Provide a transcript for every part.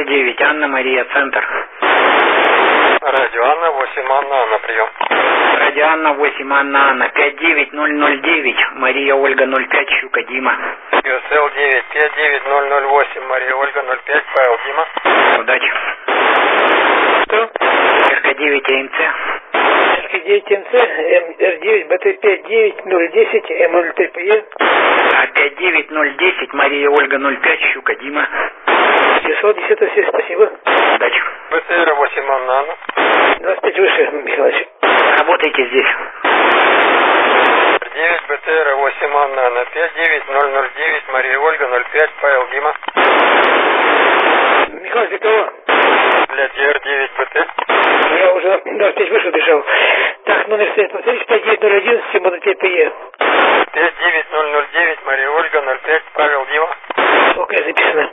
9, Анна Мария, центр. Радио Анна 8, Анна, прием. Радио Анна 8, Анна, 59009, Мария Ольга 05, Щука Дима. USL 9, 59008, Мария Ольга 05, Павел Дима. Удачи. Что? РК-9 АМЦ. РК-9 МЦ, МР9, БТ-59010, М03ПЕ. А59010, Мария Ольга 05, Щука Дима. Число 10 все, спасибо. Удачи. БТР 8, Анна. 25 выше, Михайлович. Работайте здесь. 9, БТР 8, Анна, 59009, Мария Ольга 05, Павел Дима. Михайлович, для кого? Для ДР9 БТ. Я уже 25 выше бежал. Так, номер связи, повторите, 59011, М03ПЕ. 59009, Мария Ольга 05, Павел Дима. Окей, записано.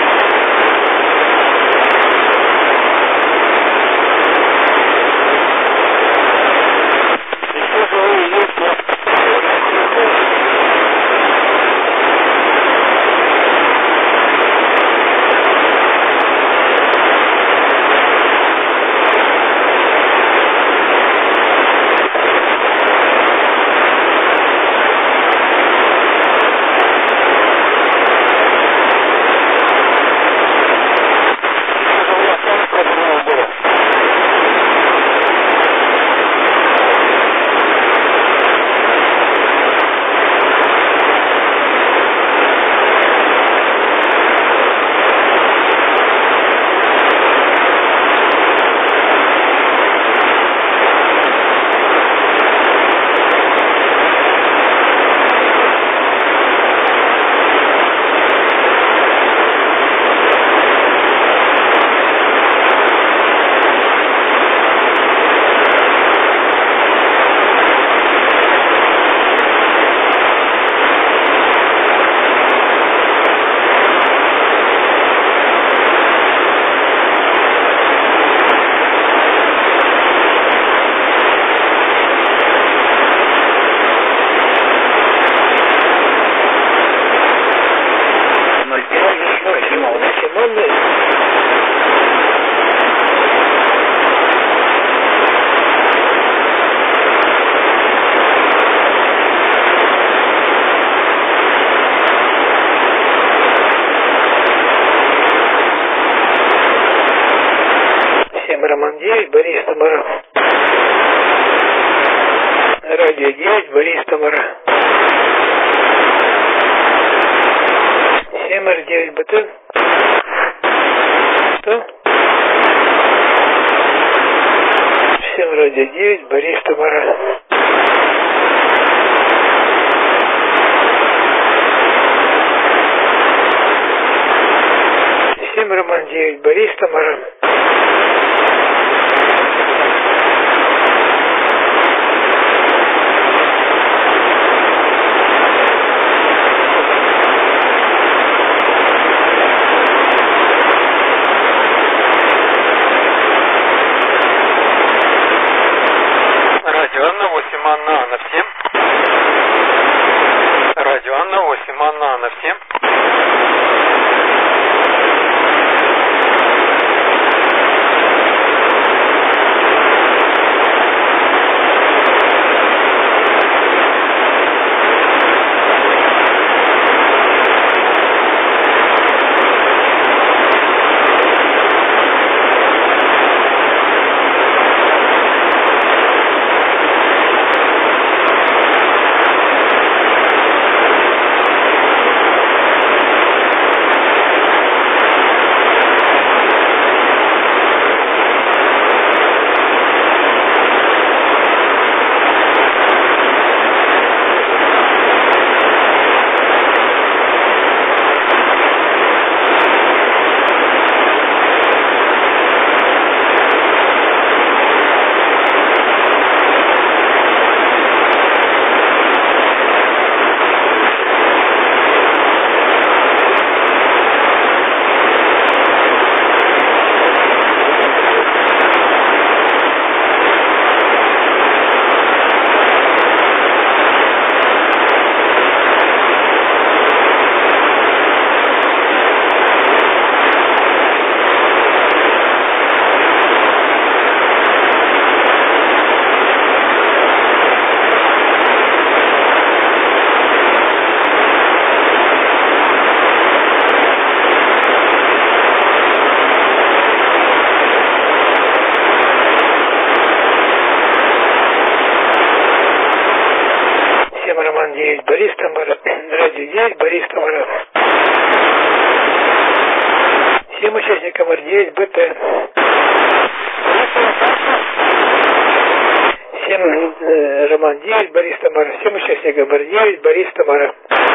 Роман 9, Борис Тамара. Радио 9, Борис Тамара. 7Р9 БТ. Что? 7 Радио 9, Борис Тамара. Роман 9, Борис Тамара. Радио Анна 8, Анна, всем. Радио Анна 8, Анна, всем. радио 9, Борис Тамара. Всем участникам Р9, БТ. Всем Роман 9, Борис Тамара. Всем участникам Р9, Борис Тамара.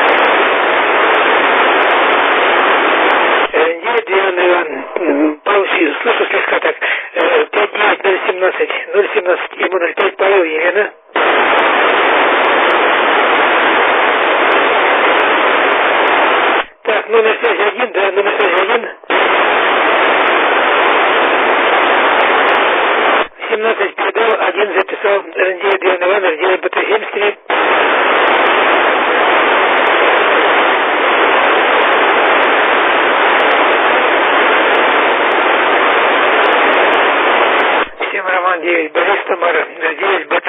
Р9, Диана Иван. Паузу, слышу слегка так. 59017, 017, ему 05, Павел, Елена. Так, номер связи 1, да, номер связи 1. 17 передал, 1 записал, Р9, Диана Иван, Р9, БТ-73. Всем Роман 9, Борис Тамара, Р9, БТ.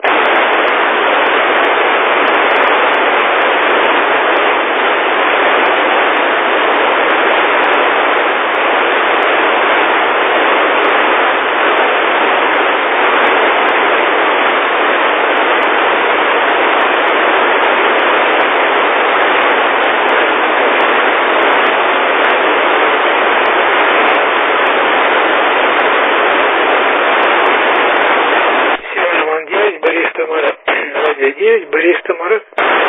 Радио 9, Борис Тамара.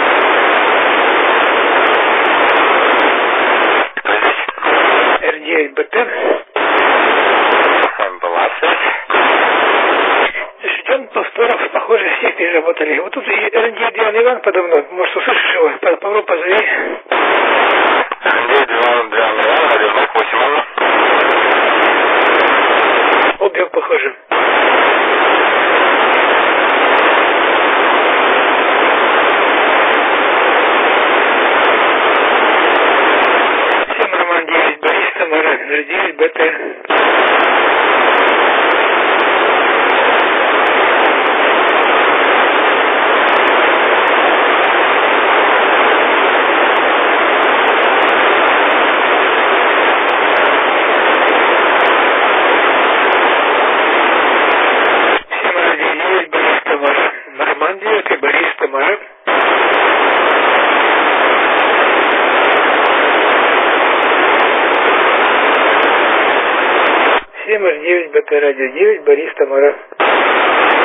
Р9, БТ. Была связь. Ждем повторов, похоже, все переработали. Вот тут и Р9, Диана Иван подо мной. Может, услышишь его? Попробуй позови. Р9, Диана Иван, радио 08. Объем похоже. Р9, БТ. Всем радио 9, Борис Тамара. Роман 9, Борис Тамара. Р9, БТ, радио 9, Борис Тамара.